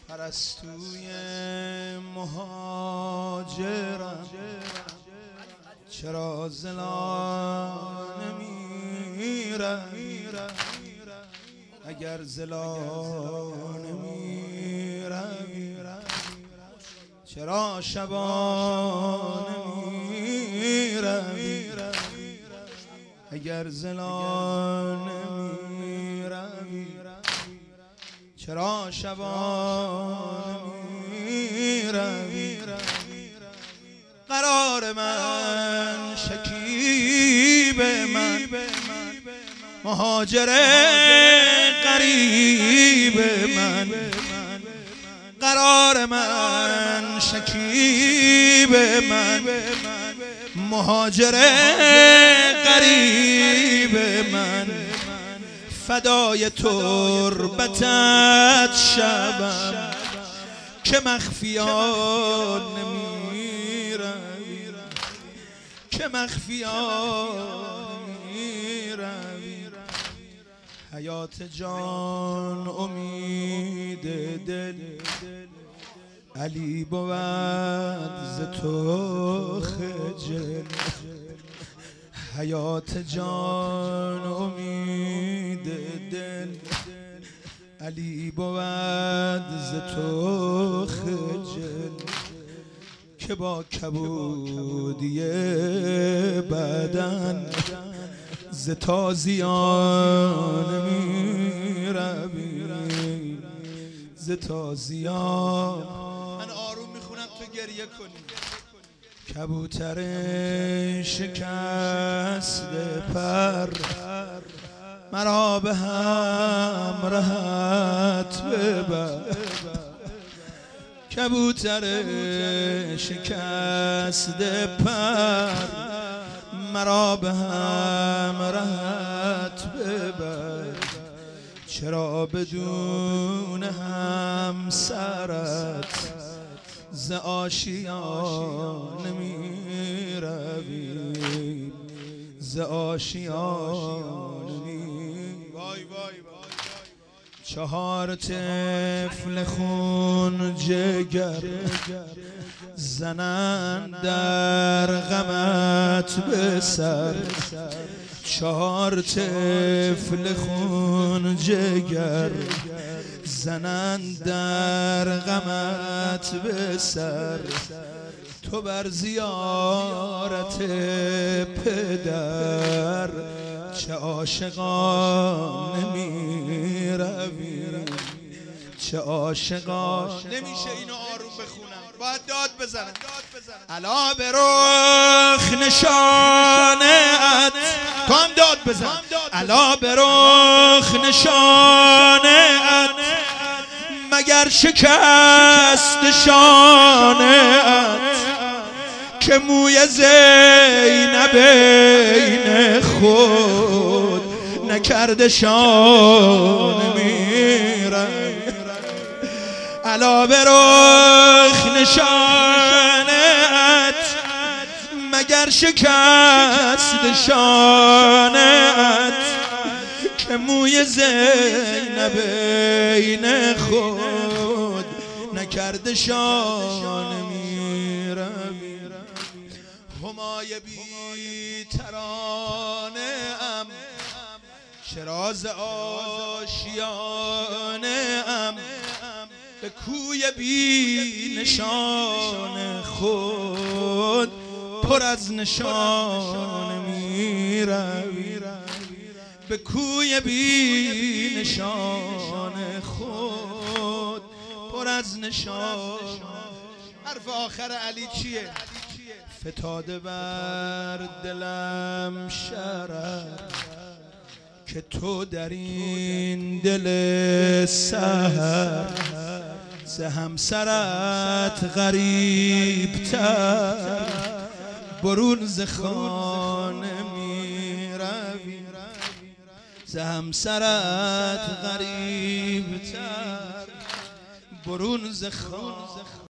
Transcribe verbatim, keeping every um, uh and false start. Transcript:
پرستوی مهاجرم چرا زلا نمیرم اگر زلا نمیرم چرا شبا نمیرم اگر زلا نمیرم چرا شبا نمیرم قرار من شکیب من مهاجر غریب من قرار من شکیب من مهاجر غریب من فدای تربتت شبم که مخفیان نمیرم که مخفیان نمیرم حیات جان امید دل علی بود ز تو خجل حیات جان امید دل علی بود ز تو خجل که با کبودی بدن ز تازیان میروی ز تازیان. من آروم میخونم تو گریه کنی. کبوتر شکسته پر مرا به همراهت ببر کبوتر شکسته پر مرا به همراهت ببر چرا بدون همسرت ز آشیان نمیروی ز آشیان نمیروی. وای وای چهار طفل خون جگر زنن در غمت به سر چهار طفل خون جگر زنن در غمت به سر تو بر زیارت پدر چه عاشقان نمیروی چه عاشقان. نمیشه اینو آروم بخونم باید داد بزنم. الا به رخ نشانت تو هم داد بزن. الا به رخ نشانت مگر شکست شانت که موی زینب این خود نکرده شانه میرم. الا به رخ نشانت مگر شکست شانت که موی زینب این خود نکرده شانه میرم. همای بی ترانه ام شراز آشیانه ام به کوی بی نشان خود پر از نشان میروی به کوی بی نشان خود پر از نشان. حرف آخر علی چیه؟ فتاده بر دلم شرر که تو در این دل سحر ز همسرت غریب تر برون ز خانه میروی ز همسرت غریب تر برون ز خانه